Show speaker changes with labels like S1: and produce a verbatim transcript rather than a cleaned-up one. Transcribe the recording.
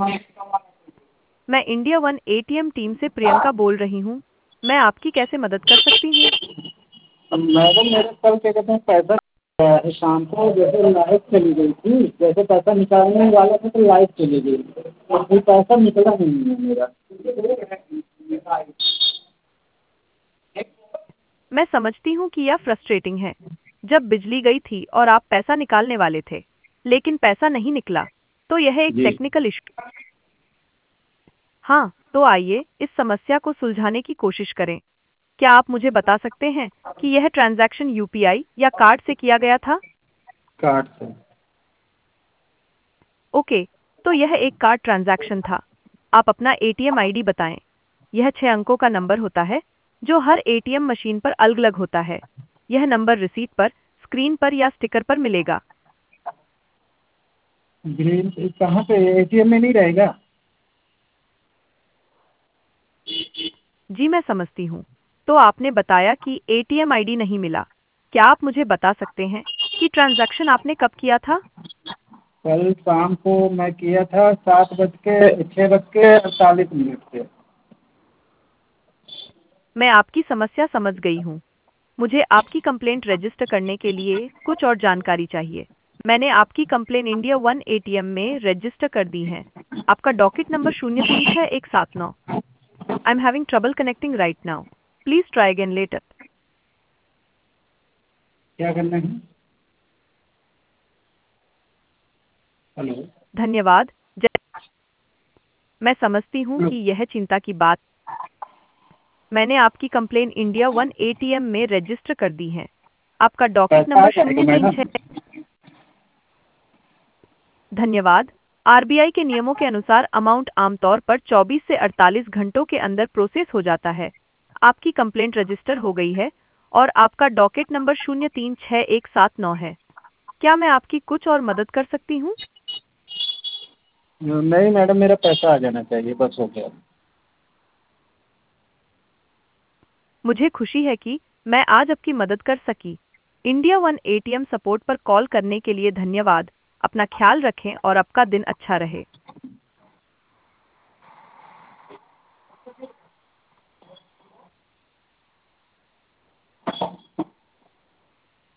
S1: मैं India one ATM team से प्रियंका बोल रही हूँ। मैं आपकी कैसे मदद कर सकती हूँ?
S2: मैडम मेरे कल क्या कहते हैं पैसा गया है शाम को, जैसे लाइट चली गई थी, जैसे पैसा निकालने वाला था तो लाइट चली गई, तो अभी पैसा निकला नहीं है मेरा।
S1: मैं समझती हूँ कि यह फ्रस्ट्रेटिंग है। जब बिजली गई थी और आप पैसा निकालने वाले थे, लेकिन पैसा नहीं निकला, तो यह एक
S2: जी।
S1: Technical issue. हाँ, तो आइए इस समस्या को सुलझाने की कोशिश करें। क्या आप मुझे बता सकते हैं कि यह ट्रांजैक्शन यूपीआई या कार्ड से किया गया था?
S2: कार्ड से।
S1: ओके, तो यह एक कार्ड ट्रांजैक्शन था। आप अपना एटीएम आईडी बताएं। यह छह अंकों का नंबर होता है, जो हर एटीएम मशीन पर अलग-अलग होता है। यह नंबर रिसीट पर, स्क्रीन पर या स्टिकर पर मिलेगा।
S2: ग्रीन कहाँ पे, एटीएम में नहीं रहेगा?
S1: जी मैं समझती हूँ। तो आपने बताया कि एटीएम आईडी नहीं मिला। क्या आप मुझे बता सकते हैं कि ट्रांजैक्शन आपने कब किया था?
S2: कल शाम को मैं किया था सात बज के छः बज के अड़तालीस मिनट पे।
S1: मैं आपकी समस्या समझ गई हूँ। मुझे आपकी कंप्लेंट रजिस्टर करने के लिए कुछ और जानकारी चाहिए। मैंने आपकी कंप्लेंट इंडिया वन एटीएम में रजिस्टर कर दी है। आपका डॉकेट नंबर शून्य तीन छः एक सात नौ। I am having trouble connecting right now. Please try again later.
S2: क्या करना है? हेलो।
S1: धन्यवाद। जय- मैं समझती हूँ कि यह चिंता की बात। मैंने आपकी कंप्लेंट इंडिया वन एटीएम में रजिस्टर कर दी है। आपका डॉकेट
S2: पैसा आ
S1: नंबर
S2: जाएगा
S1: शून्य तीन
S2: मैडम?
S1: छः। धन्यवाद। आरबीआई के नियमों के अनुसार अमाउंट आमतौर पर चौबीस से अड़तालीस घंटों के अंदर प्रोसेस हो जाता है। आपकी कंप्लेंट रजिस्टर हो गई है और आपका डॉकेट नंबर शून्य तीन छः एक सात नौ है। क्या मैं आपकी कुछ और मदद कर सकती हूँ?
S2: नहीं मैडम, मेरा पैसा आ जाना चाहिए, बस हो गया।
S1: मुझे खुशी है कि मैं आज आपकी मदद कर सकी। इंडिया वन एटीएम सपोर्ट पर कॉल करने के लिए धन्यवाद। अपना ख्याल रखें और आपका दिन अच्छा रहे।